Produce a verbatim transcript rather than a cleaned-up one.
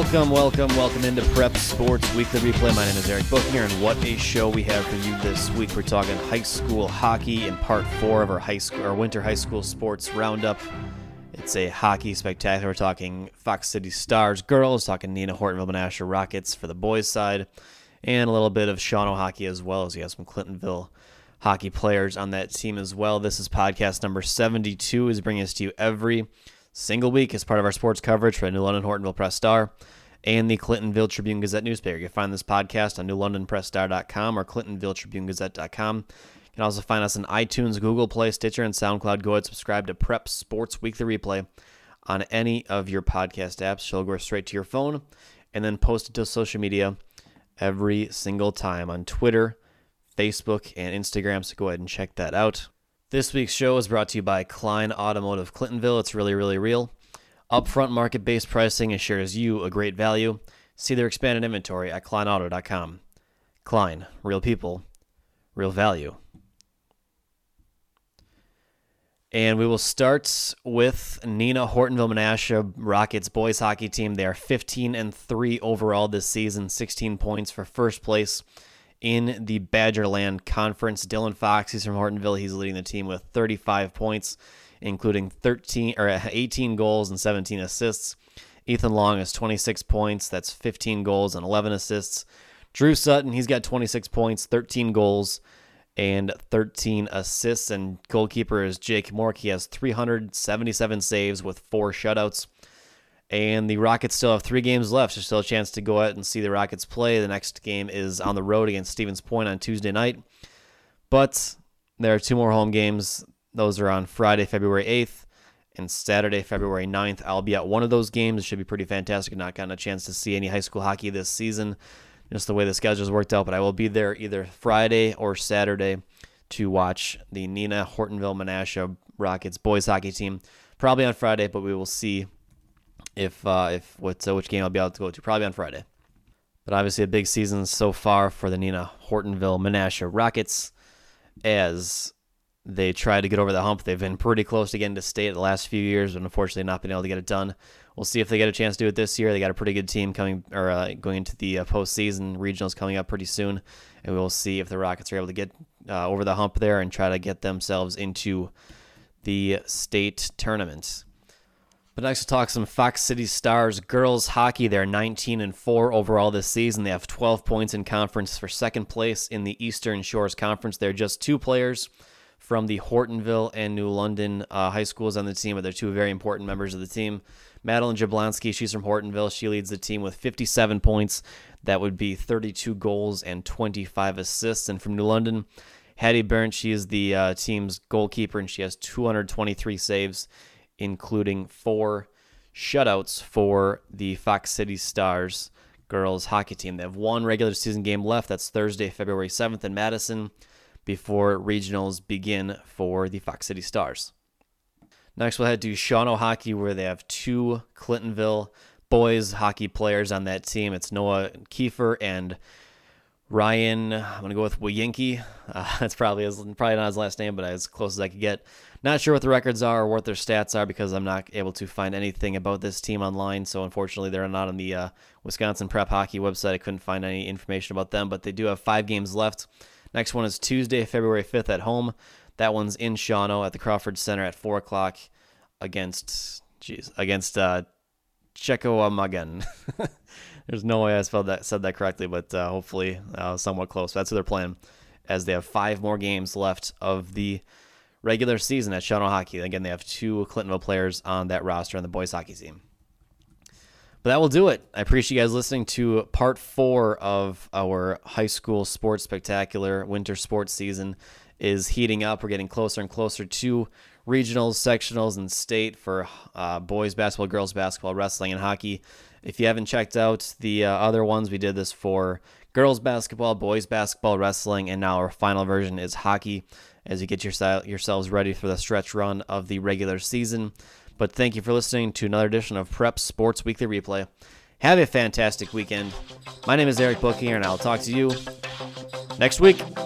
Welcome, welcome, welcome into Prep Sports Weekly Replay. My name is Eric Bookinger, and what a show we have for you this week. We're talking high school hockey in part four of our high school, our winter high school sports roundup. It's a hockey spectacular. We're talking Fox City Stars girls, talking Neenah Hortonville Menasha Rockets for the boys side, and a little bit of Shawano hockey as well, as we have some Clintonville hockey players on that team as well. This is podcast number seventy-two, is bringing us to you every single week as part of our sports coverage for the New London Hortonville Press Star and the Clintonville Tribune Gazette newspaper. You can find this podcast on new london press star dot com or clintonville tribune gazette dot com. You can also find us on iTunes, Google Play, Stitcher, and SoundCloud. Go ahead and subscribe to Prep Sports Weekly Replay on any of your podcast apps. She'll go straight to your phone and then post it to social media every single time on Twitter, Facebook, and Instagram, so go ahead and check that out. This week's show is brought to you by Klein Automotive Clintonville. It's really, really real. Upfront market-based pricing assures you a great value. See their expanded inventory at klein auto dot com. Klein, real people, real value. And we will start with Neenah Hortonville Menasha Rockets boys hockey team. They are fifteen and three overall this season, sixteen points for first place in the Badgerland Conference. Dylan Fox, he's from Hortonville. He's leading the team with thirty-five points, including thirteen or eighteen goals and seventeen assists. Ethan Long has twenty-six points. That's fifteen goals and eleven assists. Drew Sutton, he's got twenty-six points, thirteen goals, and thirteen assists. And goalkeeper is Jake Mork. He has three hundred seventy-seven saves with four shutouts. And the Rockets still have three games left. There's still a chance to go out and see the Rockets play. The next game is on the road against Stevens Point on Tuesday night. But there are two more home games. Those are on Friday, February eighth, and Saturday, February ninth. I'll be at one of those games. It should be pretty fantastic. I've not gotten a chance to see any high school hockey this season, just the way the schedule's worked out. But I will be there either Friday or Saturday to watch the Neenah Hortonville Menasha Rockets boys hockey team. Probably on Friday, but we will see if uh, if what uh, which game I'll be able to go to. Probably on Friday. But obviously a big season so far for the Neenah Hortonville Menasha Rockets as they try to get over the hump. They've been pretty close to getting to state the last few years, but unfortunately not been able to get it done. We'll see if they get a chance to do it this year. They got a pretty good team coming or uh, going into the uh, postseason. Regionals coming up pretty soon, and we'll see if the Rockets are able to get uh, over the hump there and try to get themselves into the state tournament. But next we'll talk some Fox City Stars girls hockey. They're nineteen and four overall this season. They have twelve points in conference for second place in the Eastern Shores Conference. They're just two players from the Hortonville and New London uh, high schools on the team, but they're two very important members of the team. Madeline Jablonski, she's from Hortonville. She leads the team with fifty-seven points. That would be thirty-two goals and twenty-five assists. And from New London, Hattie Burnt, she is the uh, team's goalkeeper, and she has two hundred twenty-three saves, including four shutouts for the Fox City Stars girls hockey team. They have one regular season game left. That's Thursday, February seventh in Madison before regionals begin for the Fox City Stars. Next, we'll head to Shawano hockey, where they have two Clintonville boys hockey players on that team. It's Noah Kiefer and Ryan, I'm going to go with Wayinki. Uh, that's probably his, probably not his last name, but as close as I could get. Not sure what the records are or what their stats are because I'm not able to find anything about this team online. So unfortunately, they're not on the uh, Wisconsin Prep Hockey website. I couldn't find any information about them, but they do have five games left. Next one is Tuesday, February fifth at home. That one's in Shawano at the Crawford Center at four o'clock against, geez, against uh, Checoamagan. There's no way I spelled that, said that correctly, but uh, hopefully uh, somewhat close. That's what they're playing, as they have five more games left of the regular season at Shawano Hockey. Again, they have two Clintonville players on that roster on the boys hockey team. But that will do it. I appreciate you guys listening to part four of our high school sports spectacular. Winter sports season is heating up. We're getting closer and closer to regionals, sectionals, and state for uh, boys basketball, girls basketball, wrestling, and hockey. If you haven't checked out the uh, other ones, we did this for girls basketball, boys basketball, wrestling, and now our final version is hockey as you get your, yourselves ready for the stretch run of the regular season. But thank you for listening to another edition of Prep Sports Weekly Replay. Have a fantastic weekend. My name is Eric Bookinger, and I'll talk to you next week.